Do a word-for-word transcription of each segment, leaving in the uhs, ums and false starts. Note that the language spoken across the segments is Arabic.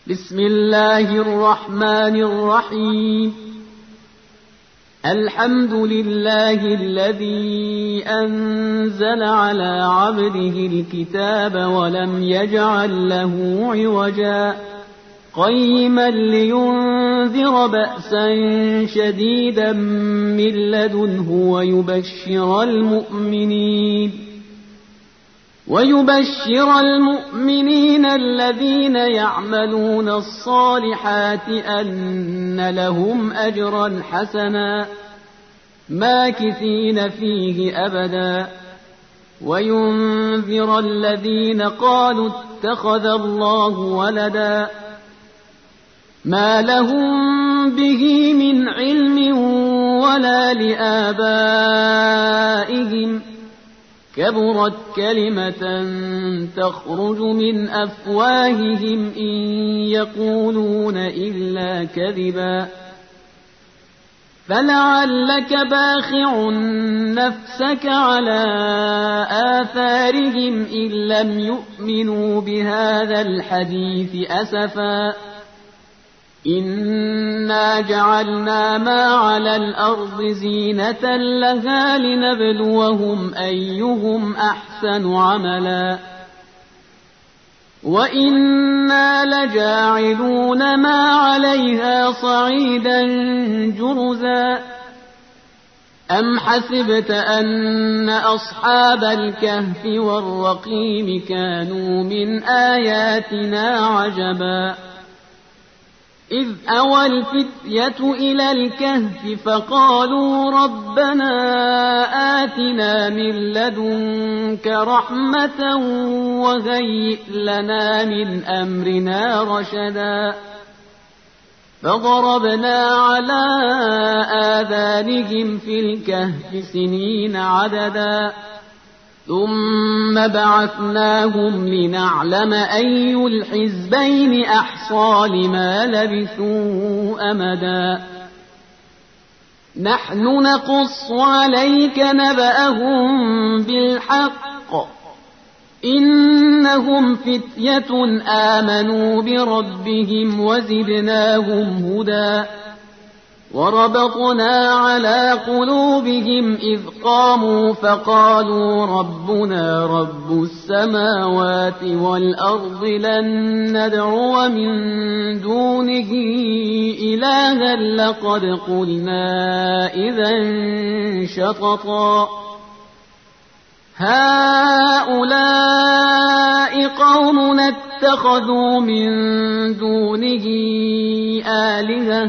بسم الله الرحمن الرحيم. الحمد لله الذي أنزل على عبده الكتاب ولم يجعل له عوجا قيما لينذر بأسا شديدا من لدنه ويبشر المؤمنين ويبشر المؤمنين الذين يعملون الصالحات أن لهم أجرا حسنا ماكثين فيه أبدا وينذر الذين قالوا اتخذ الله ولدا ما لهم به من علم ولا لآبائهم كبرت كلمة تخرج من أفواههم إن يقولون إلا كذبا فلعلك باخع نفسك على آثارهم إن لم يؤمنوا بهذا الحديث أسفا إنا جعلنا ما على الأرض زينة لها لنبلوهم أيهم أحسن عملا وإنا لجاعلون ما عليها صعيدا جرزا أم حسبت أن أصحاب الكهف والرقيم كانوا من آياتنا عجبا إذ أوى الفتية إلى الكهف فقالوا ربنا آتنا من لدنك رحمة وهيئ لنا من أمرنا رشدا فضربنا على آذانهم في الكهف سنين عددا ثم بعثناهم لنعلم أي الحزبين أحصى لما لبثوا أمدا نحن نقص عليك نبأهم بالحق إنهم فتية آمنوا بربهم وزدناهم هدى وربطنا على قلوبهم إذ قاموا فقالوا ربنا رب السماوات والأرض لن ندعو من دونه إلها لقد قلنا إذا شططا هؤلاء قوم اتخذوا من دونه آلهة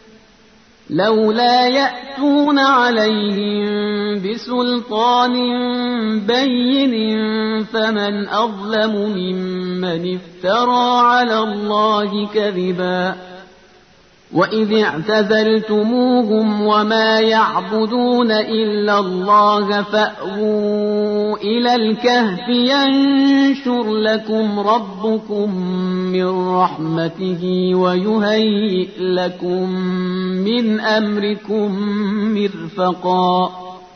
لولا يأتون عليهم بسلطان بين فمن أظلم ممن افترى على الله كذبا وإذ اعتزلتموهم وما يعبدون إلا الله فأووا إلى الكهف ينشر لكم ربكم من رحمته ويهيئ لكم من أمركم مرفقا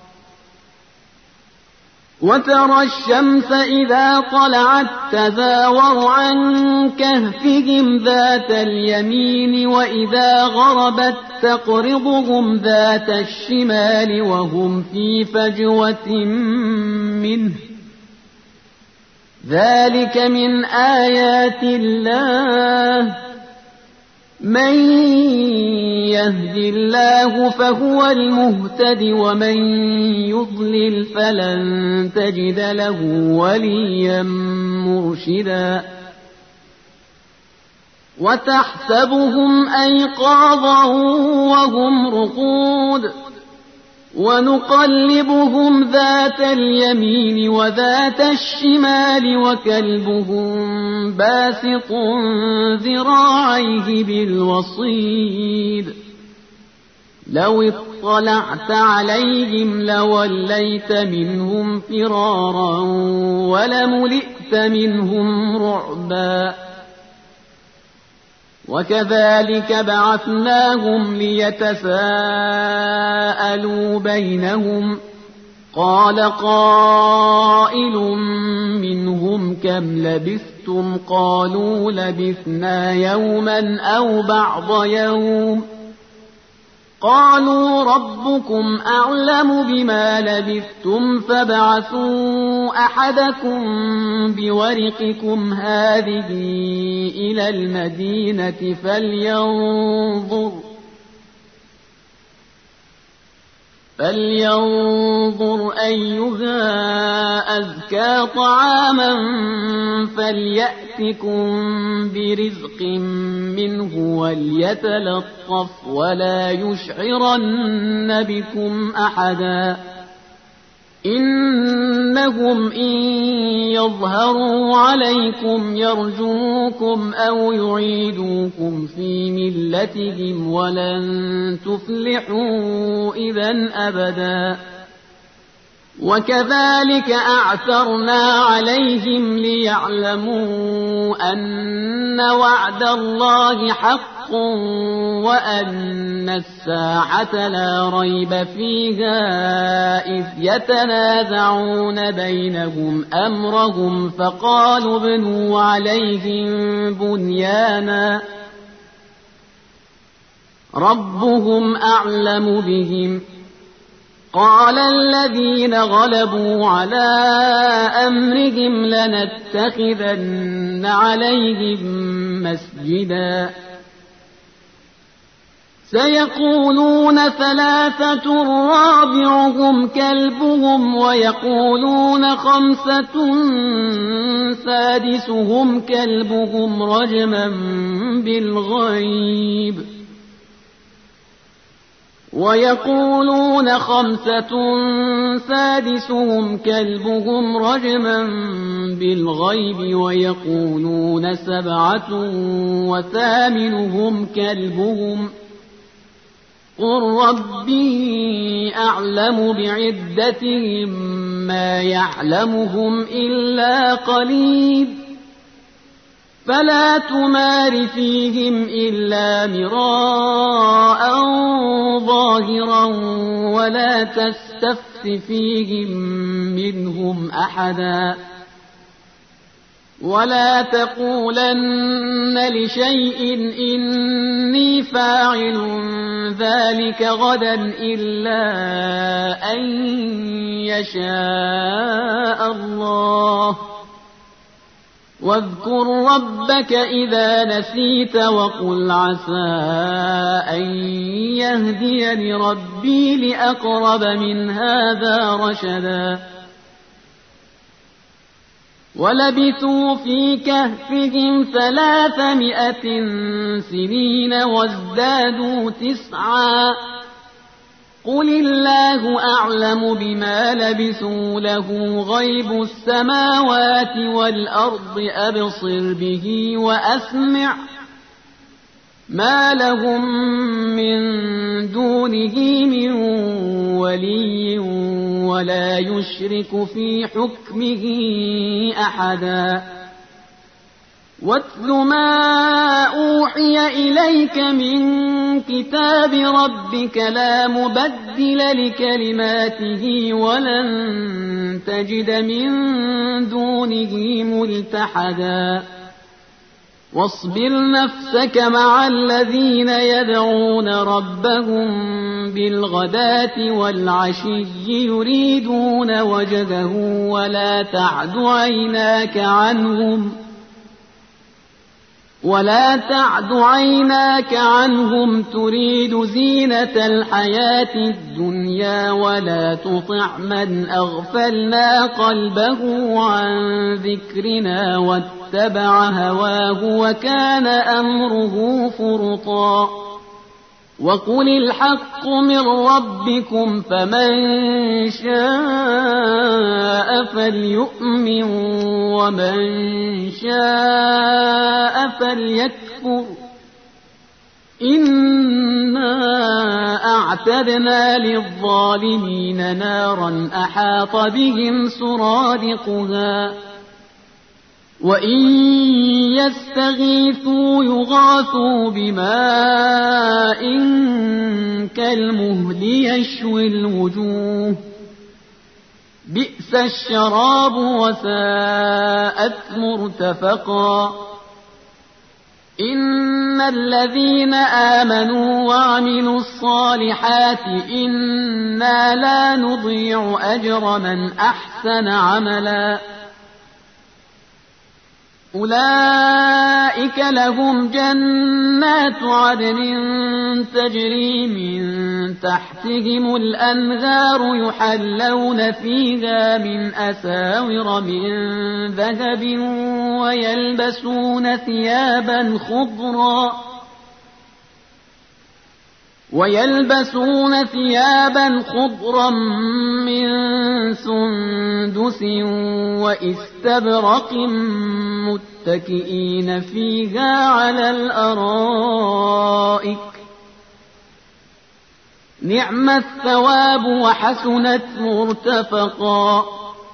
وترى الشمس إذا طلعت تزاور عن كهفهم ذات اليمين وإذا غربت تقرضهم ذات الشمال وهم في فجوة منه ذلك من آيات الله من يهد الله فهو المهتد ومن يضلل فلن تجد له وليا مرشدا وتحسبهم أيقاظا وهم رقود ونقلبهم ذات اليمين وذات الشمال وكلبهم باسط ذراعيه بالوصيد لو اطلعت عليهم لوليت منهم فرارا ولملئت منهم رعبا وكذلك بعثناهم ليتساءلوا بينهم قال قائل منهم كم لبثتم لبثتم قالوا لبثنا يوما أو بعض يوم قالوا ربكم أعلم بما لبثتم فابعثوا أحدكم بورقكم هذه إلى المدينة فلينظر فلينظر أيها أزكى طعاما فليأتكم برزق منه وليتلطف ولا يشعرن بكم أحدا إنهم إن يظهروا عليكم يرجوكم أو يعيدوكم في ملتهم ولن تفلحوا إذن أبدا وكذلك أعثرنا عليهم ليعلموا أن وعد الله حق وأن الساعة لا ريب فيها إذ يتنازعون بينهم أمرهم فقالوا ابنوا عليهم بنيانا ربهم أعلم بهم قال الذين غلبوا على أمرهم لنتخذن عليهم مسجدا سيقولون ثلاثة رابعهم كلبهم ويقولون خمسة سادسهم كلبهم رجما بالغيب ويقولون خمسة سادسهم كلبهم رجما بالغيب ويقولون سبعة وثامنهم كلبهم قل ربي أعلم بعدتهم ما يعلمهم إلا قليل فلا تمار فيهم إلا مراء ظاهرا ولا تستفت فيهم منهم أحدا ولا تقولن لشيء إني فاعل ذلك غدا إلا أن يشاء الله واذكر ربك إذا نسيت وقل عسى أن يهديني ربي لأقرب من هذا رشدا ولبثوا في كهفهم ثلاثمائة سنين وازدادوا تسعا قل الله أعلم بما لبثوا له غيب السماوات والأرض أبصر به وأسمع ما لهم من دونه من ولي ولا يشرك في حكمه أحدا واتل ما أوحي إليك من كتاب ربك لا مبدل لكلماته ولن تجد من دونه ملتحدا واصبر نفسك مع الذين يدعون ربهم بالغداة والعشي يريدون وجهه ولا تعد عيناك عنهم ولا تعد عيناك عنهم تريد زينة الحياة الدنيا ولا تطع من أغفلنا قلبه عن ذكرنا واتبع هواه وكان أمره فرطا وقل الحق من ربكم فمن شاء فليؤمن ومن شاء فليكفر إنا أعتدنا للظالمين نارا أحاط بهم سرادقها وإن يستغيثوا يغاثوا بماء كالمهل يشوي الوجوه بئس الشراب وساءت مرتفقا إن الذين آمنوا وعملوا الصالحات إنا لا نضيع أجر من أحسن عملا أولئك لهم جنات عدن تجري من تحتهم الأنهار يحلون فيها من أساور من ذهب ويلبسون ثيابا خضرا ويلبسون ثيابا خضرا من سندس وإستبرق متكئين فيها على الأرائك نعم الثواب وحسنت مرتفقا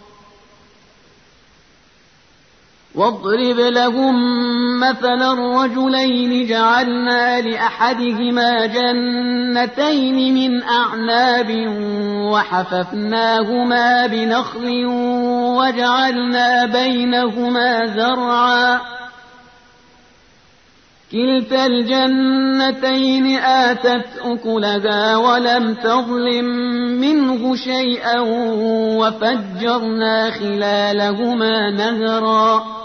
واضرب لهم مثلا الرجلين جعلنا لأحدهما جنتين من أعناب وحففناهما بنخل وجعلنا بينهما زرعا كلتا الجنتين آتت أكلها ولم تظلم منه شيئا وفجرنا خلالهما نهرا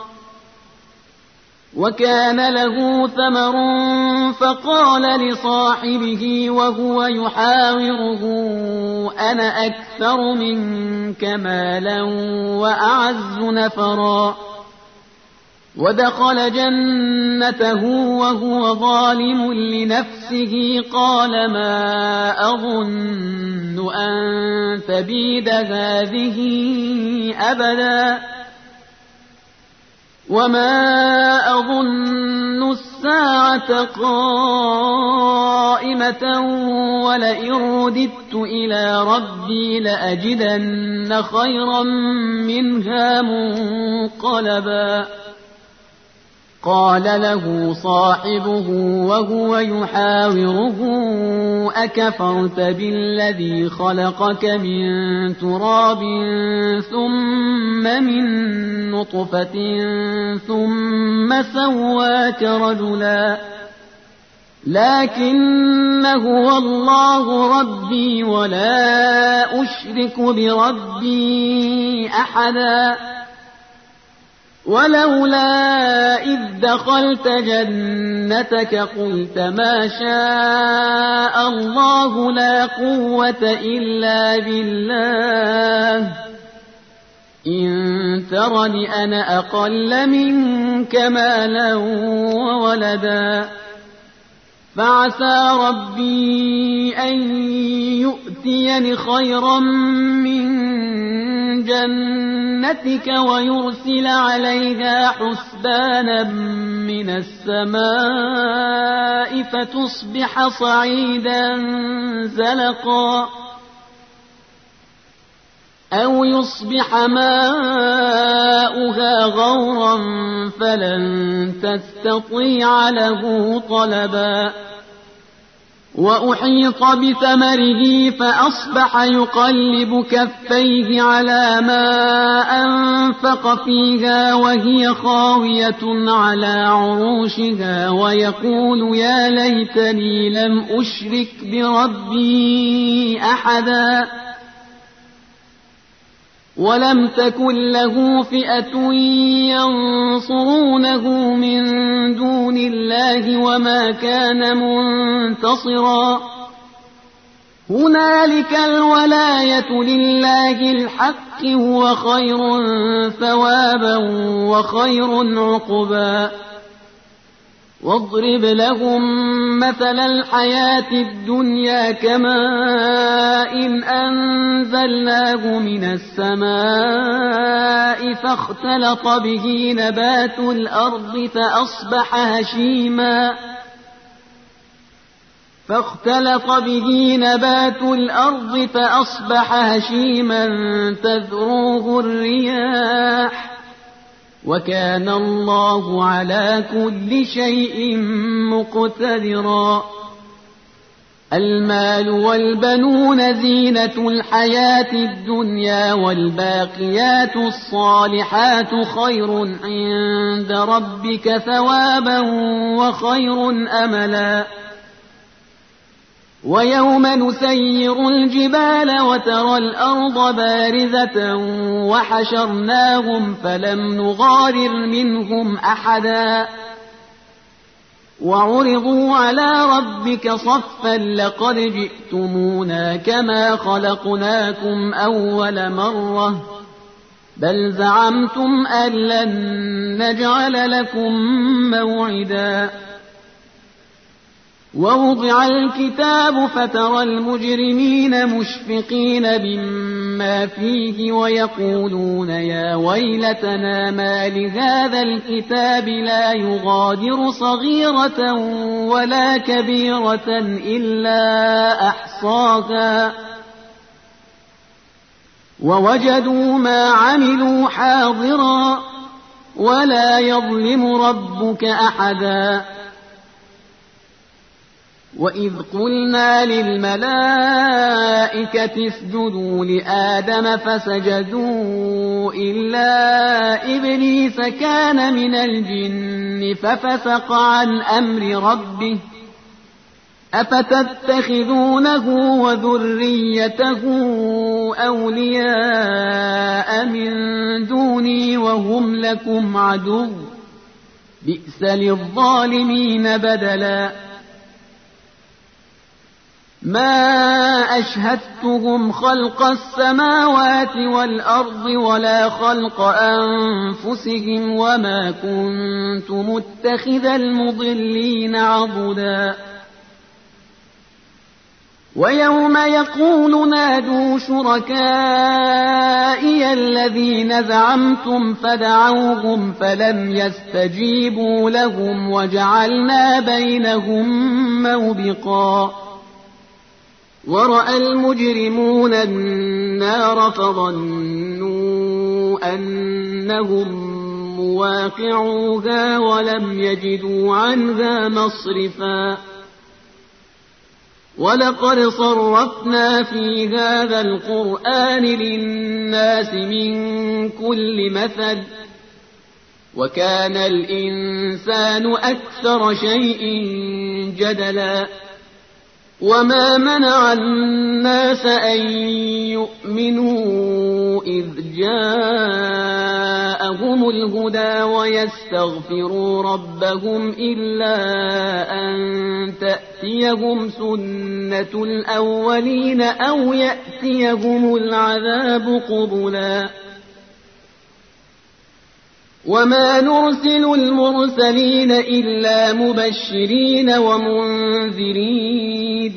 وكان له ثمر فقال لصاحبه وهو يحاوره أنا أكثر منك مالا وأعز نفرا ودخل جنته وهو ظالم لنفسه قال ما أظن أن تبيد هذه أبدا وما أظن الساعة قائمة ولئن رددت إلى ربي لأجدن خيرا منها منقلبا قال له صاحبه وهو يحاوره أكفرت بالذي خلقك من تراب ثم من نطفة ثم سواك رجلا لكن هو الله ربي ولا أشرك بربي أحدا ولولا إذ دخلت جنتك قلت ما شاء الله لا قوة إلا بالله إن ترني أنا أقل منك مالا وولدا فعسى ربي أن يؤتيني خيرا من جنتك ويرسل عليها حسبانا من السماء فتصبح صعيدا زلقا أو يصبح ماؤها غورا فلن تستطيع له طلبا وأحيط بثمره فأصبح يقلب كفيه على ما أنفق فيها وهي خاوية على عروشها ويقول يا ليتني لم أشرك بربي أحدا ولم تكن له فئة ينصرونه من دون الله وما كان منتصرا هنالك الولاية لله الحق هو خير ثوابا وخير عقبا واضرب لهم مثل الحياة الدنيا كماء إن أنزلناه من السماء فاختلط به نبات الأرض فأصبح هشيما فاختلط به نبات الأرض فأصبح هشيما تذروه الرياح وكان الله على كل شيء مقتدرا المال والبنون زينة الحياة الدنيا والباقيات الصالحات خير عند ربك ثوابا وخير أملا ويوم نسير الجبال وترى الأرض بارزة وحشرناهم فلم نغادر منهم أحدا وعرضوا على ربك صفا لقد جئتمونا كما خلقناكم أول مرة بل زعمتم أن لن نجعل لكم موعدا ووضع الكتاب فترى المجرمين مشفقين مما فيه ويقولون يا ويلتنا ما لهذا الكتاب لا يغادر صغيرة ولا كبيرة إلا أحصاها ووجدوا ما عملوا حاضرا ولا يظلم ربك أحدا وإذ قلنا للملائكة اسجدوا لآدم فسجدوا إلا إبليس كان من الجن ففسق عن أمر ربه أفتتخذونه وذريته أولياء من دوني وهم لكم عدو بئس للظالمين بدلا ما أشهدتهم خلق السماوات والأرض ولا خلق أنفسهم وما كنت متخذ المضلين عضدا ويوم يقول نادوا شركائي الذين زعمتم فدعوهم فلم يستجيبوا لهم وجعلنا بينهم موبقا ورأى المجرمون النار فظنوا أنهم مواقعوها ولم يجدوا عنها مصرفا ولقد صرفنا في هذا القرآن للناس من كل مثل وكان الإنسان أكثر شيء جدلا وما منع الناس أن يؤمنوا إذ جاءهم الهدى ويستغفروا ربهم إلا أن تأتيهم سنة الأولين أو يأتيهم العذاب قبلا وما نرسل المرسلين إلا مبشرين ومنذرين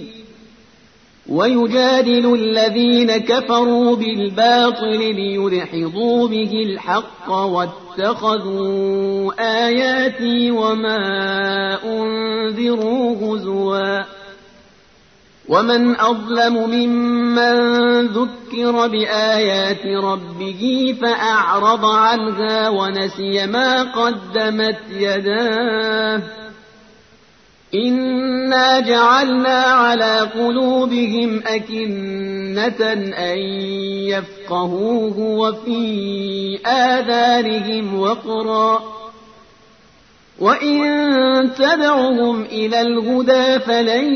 ويجادل الذين كفروا بالباطل ليدحضوا به الحق واتخذوا آياتي وما أنذروا هزوا ومن أظلم ممن ذكر بآيات ربه فأعرض عنها ونسي ما قدمت يداه إنا جعلنا على قلوبهم أكنة أن يفقهوه وفي آذانهم وقرا وإن تدعهم إلى الهدى فلن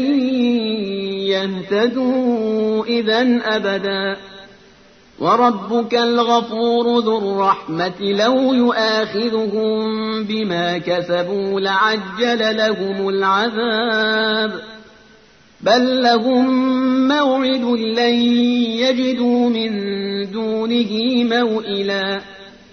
يهتدوا إذا أبدا وربك الغفور ذو الرحمة لو يؤاخذهم بما كسبوا لعجل لهم العذاب بل لهم موعد لن يجدوا من دونه موئلا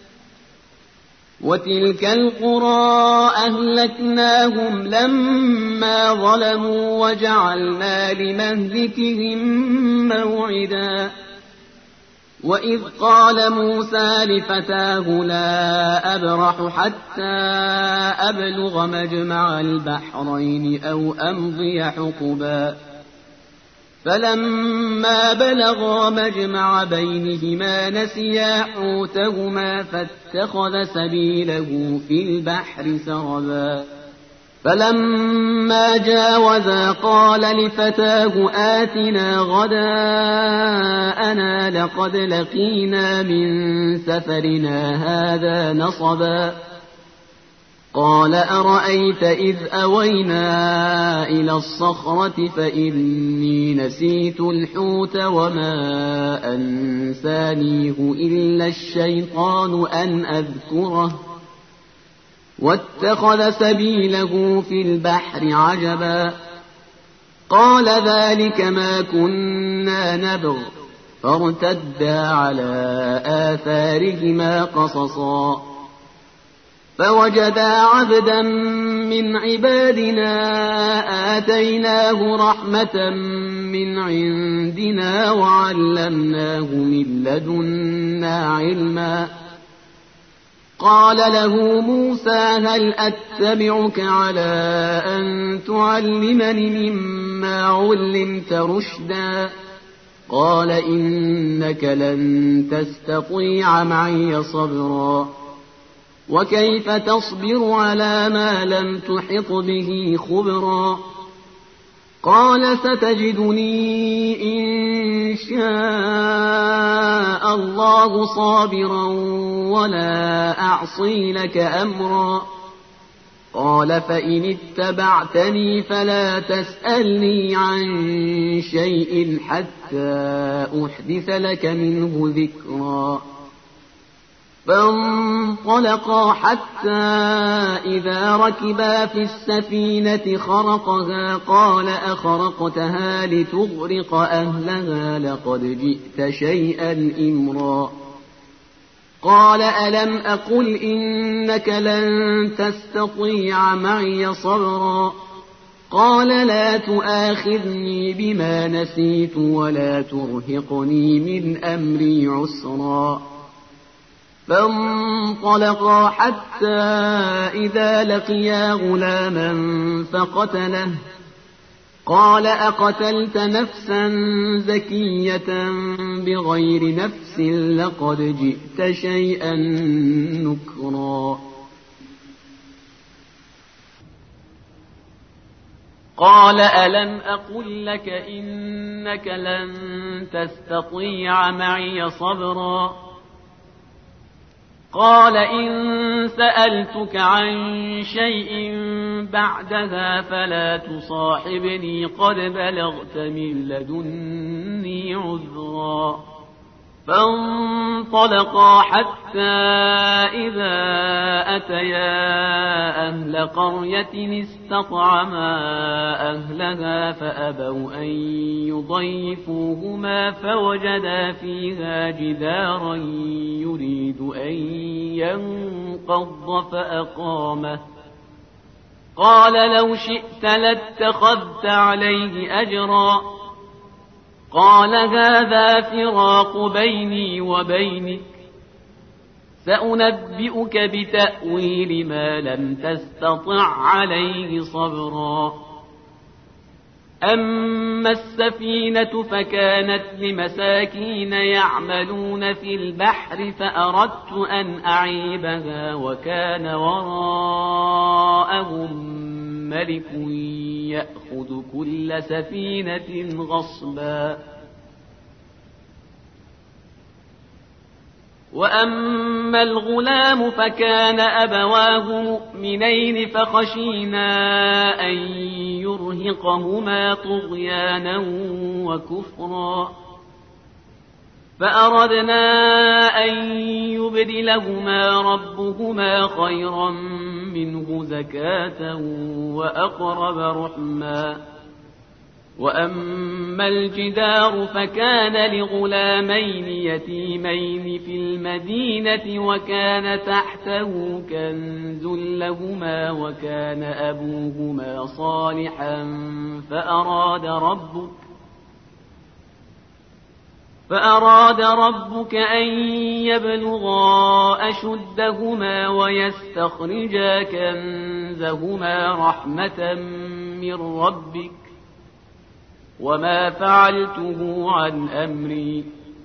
وتلك القرى أهلكناهم لما ظلموا وجعلنا لمهلكهم موعدا وإذ قال موسى لفتاه لا أبرح حتى أبلغ مجمع البحرين أو أمضي حقبا فلما بلغا مجمع بينهما نسيا حوتهما فاتخذ سبيله في البحر سربا فلما جاوزا قال لفتاه آتنا غداءنا لقد لقينا من سفرنا هذا نصبا قال أرأيت إذ أوينا إلى الصخرة فإني نسيت الحوت وما أنسانيه إلا الشيطان أن أذكره واتخذ سبيله في البحر عجبا قال ذلك ما كنا نبغ فارتدا على آثارهما قصصا فوجدا عبدا من عبادنا آتيناه رحمة من عندنا وعلمناه من لدنا علما قال له موسى هل أتبعك على أن تعلمني مما علمت رشدا قال إنك لن تستطيع معي صبرا وكيف تصبر على ما لم تحط به خبرا قال ستجدني إن شاء الله صابرا ولا أعصي لك أمرا قال فإن اتبعتني فلا تسألني عن شيء حتى أحدث لك منه ذكرا فانطلقا حتى إذا ركبا في السفينة خرقها قال أخرقتها لتغرق أهلها لقد جئت شيئا إمرا قال ألم أقل إنك لن تستطيع معي صبرا قال لا تؤاخذني بما نسيت ولا ترهقني من أمري عسرا فانطلقا حتى إذا لقيا غلاما فقتله قال أقتلت نفسا زكية بغير نفس لقد جئت شيئا نكرا قال ألم أقل لك إنك لن تستطيع معي صبرا قال إن سألتك عن شيء بعدها فلا تصاحبني قد بلغت من لدني عذرا فانطلقا حتى إذا أتيا أهل قرية استطعما أهلها فأبوا أن يضيفوهما فوجدا فيها جدارا يريد أن ينقض فأقامه قال لو شئت لاتخذت عليه أجرا قال هذا فراق بيني وبينك سأنبئك بتأويل ما لم تستطع عليه صبرا أما السفينة فكانت لمساكين يعملون في البحر فأردت أن أعيبها وكان وراءهم ملك يأخذ كل سفينة غصبا وأما الغلام فكان أبواه مؤمنين فخشينا أن يرهقهما طغيانا وكفرا فأردنا أن يبدلهما ربهما خيرا منه زكاة وأقرب رحما وأما الجدار فكان لغلامين يتيمين في المدينة وكان تحته كنز لهما وكان أبوهما صالحا فأراد ربك فأراد ربك أن يبلغا أشدهما ويستخرجا كنزهما رحمة من ربك وما فعلته عن أمري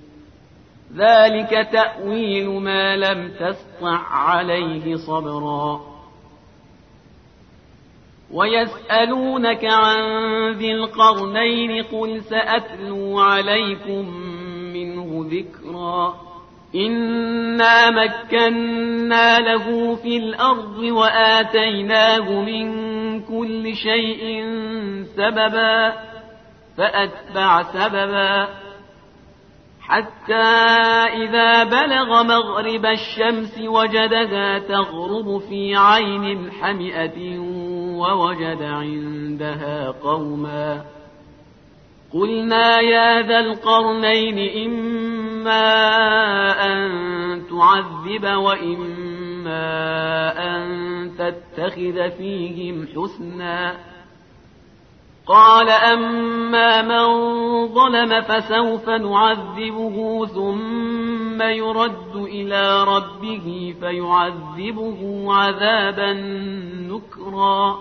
ذلك تأويل ما لم تسطع عليه صبرا ويسألونك عن ذي القرنين قل سأتلو عليكم منه ذكرا إنا مكنا له في الأرض وآتيناه من كل شيء سببا فأتبع سببا حتى إذا بلغ مغرب الشمس وجدها تغرب في عين حمئة ووجد عندها قوما قلنا يا ذا القرنين إما أن تعذب وإما أن تتخذ فيهم حسنا قال أما من ظلم فسوف نعذبه ثم يرد إلى ربه فيعذبه عذابا نكرا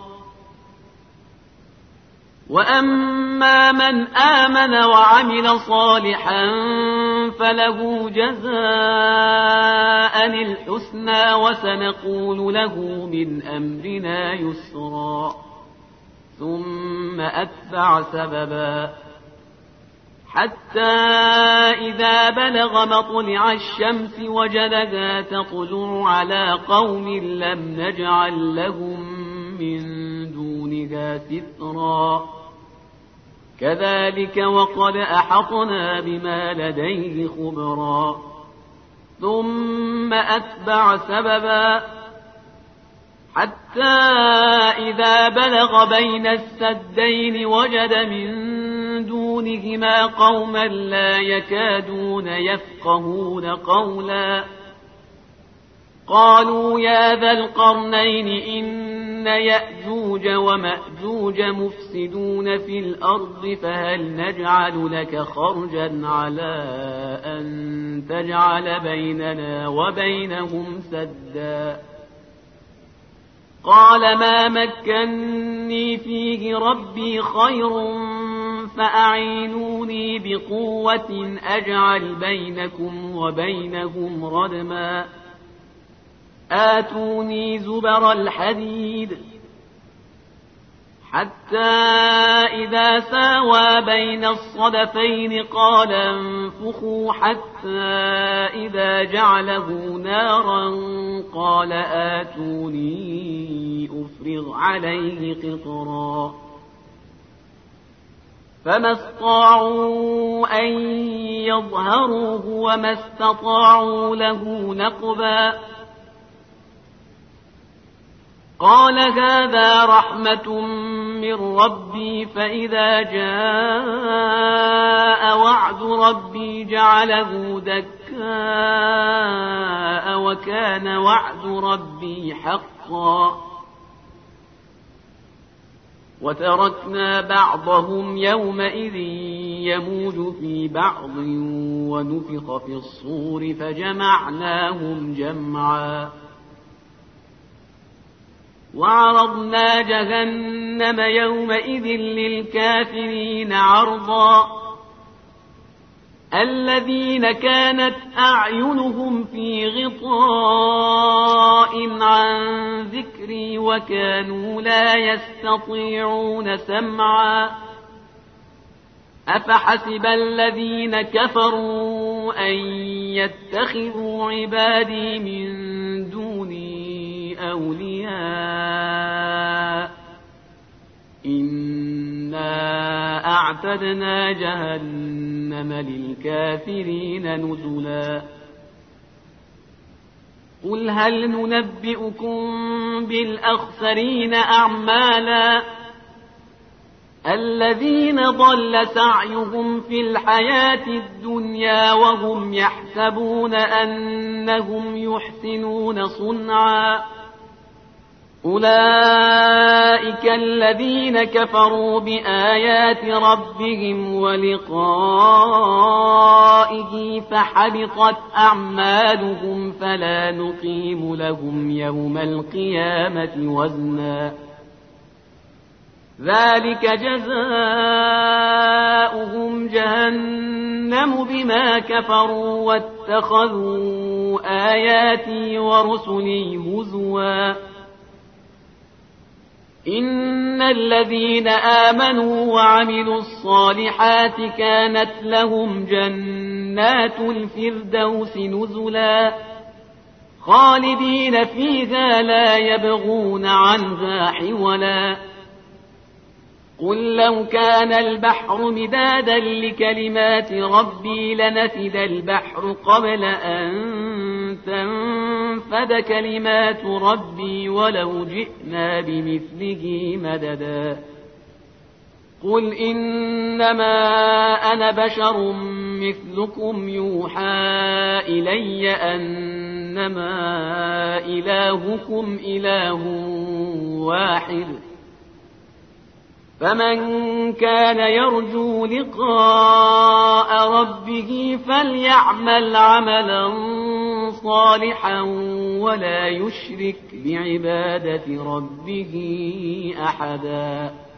وأما من آمن وعمل صالحا فله جزاء الحسنى وسنقول له من أمرنا يسرا ثم أتبع سببا حتى إذا بلغ مطلع الشمس وجدها تطلع على قوم لم نجعل لهم من دونها سترا كذلك وقد أحطنا بما لديه خبرا ثم أتبع سببا حتى إذا بلغ بين السدين وجد من دونهما قوما لا يكادون يفقهون قولا قالوا يا ذا القرنين إن يأجوج ومأجوج مفسدون في الأرض فهل نجعل لك خرجا على أن تجعل بيننا وبينهم سدا قال ما مكني فيه ربي خير فأعينوني بقوة أجعل بينكم وبينهم ردما آتوني زبر الحديد حتى إذا ساوى بين الصدفين قال انفخوا حتى إذا جعله نارا قال آتوني أفرغ عليه قطرا فما استطاعوا أن يظهروه وما استطاعوا له نقبا قال هذا رحمة من ربي فإذا جاء وعد ربي جعله دكاء وكان وعد ربي حقا وتركنا بعضهم يومئذ يموج في بعض ونفخ في الصور فجمعناهم جمعا وعرضنا جهنم يومئذ للكافرين عرضا الذين كانت أعينهم في غطاء عن ذكري وكانوا لا يستطيعون سمعا أفحسب الذين كفروا أن يتخذوا عبادي من دوني أولياء إنا أعتدنا جهنم للكافرين نزلا قل هل ننبئكم بالأخسرين أعمالا الذين ضل سعيهم في الحياة الدنيا وهم يحسبون أنهم يحسنون صنعا أولئك الذين كفروا بآيات ربهم ولقائه فحبطت أعمالهم فلا نقيم لهم يوم القيامة وزنا ذلك جزاؤهم جهنم بما كفروا واتخذوا آياتي ورسلي هزوا إن الذين آمنوا وعملوا الصالحات كانت لهم جنات الفردوس نزلا خالدين فيها لا يبغون عنها حولا قل لو كان البحر مدادا لكلمات ربي لنفد البحر قبل أن تنفد كلمات ربي ولو جئنا بمثله مددا قل إنما أنا بشر مثلكم يوحى إلي أنما إلهكم إله واحد فمن كان يرجو لقاء ربه فليعمل عملا صالحا ولا يشرك بعبادة ربه أحدا.